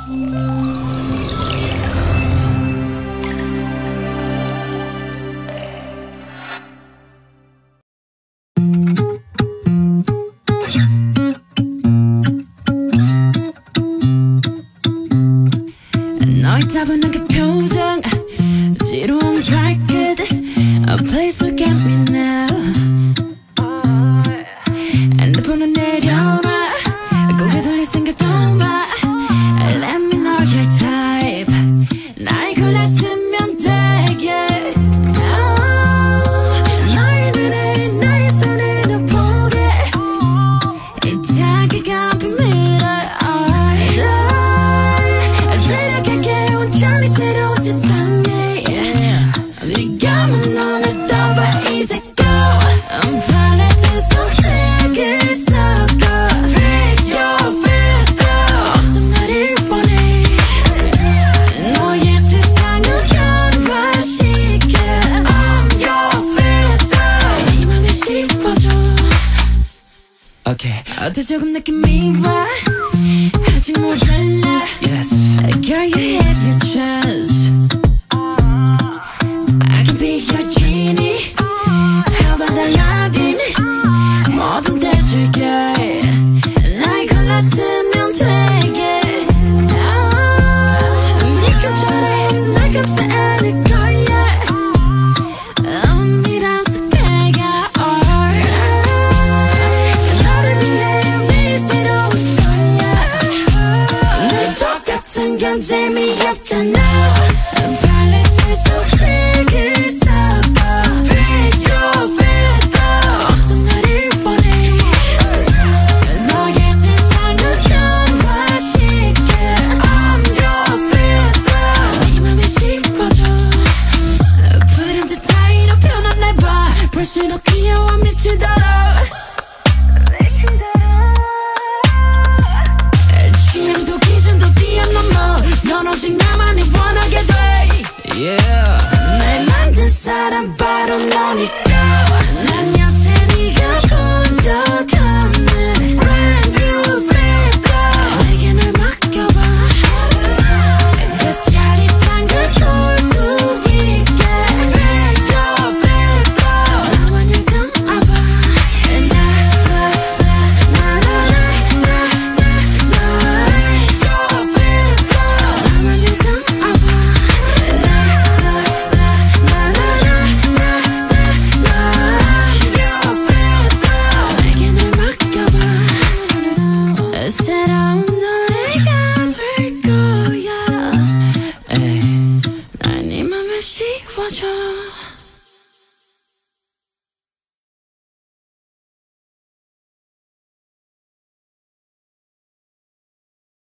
너의 따분한 그 표정, 지루한 발끝, Please look at me now. 핸드폰은 내려놔, 고개 돌릴 생각도 마. Let me know your type. 나의 골랐으면 되게. 너의 눈에 나의 손에 너 보게. 이 자기가 비밀을 데려갈게 온전히 새로운 세상에. 네가 넌을 떠봐 이제 go. 팔레트 속색을 섞어 Pick your filter. 어떤 나를 원해. 너의 세상을 변화시켜 I'm your filter. 이 맘에 씹어줘. Okay. 어때 조금 느낌이 와. 아직 모자라. Yes. Girl you have your chance. I can be your genie. How about Aladdin? 뭐든 대줄게. 나의 골랐으면 되게. 네 감정에 날 감싸 안을 거야. 미라서 배가 너를 위해 매일 새로운 거야. 늘 똑같은 건 재미없잖아. 팔레트 속색을 섞어 Pick your filter. 어떤 나를 원해. 너의 세상을 변화시켜 I'm your filter. 네 맘에 씹어줘. 푸른 듯 타이로 변한 날 봐. 볼수록 귀여워 미치도록. 취향도 기준도 뛰어넘어. 넌 오직 나만이 원하게 돼. Yeah. 날 만든 사람 바로 너니까. 난 여태 네가 본 적 없는 brand new filter. 내게 날 맡겨봐. 더 짜릿한 걸 볼 수 있게 Pick your filter. 나만 일 담아봐. Pick your filter. 나만 일 담아봐. 내게 날 맡겨봐. 새로운 노래가 될 거야. 날 네 맘에 씌워줘.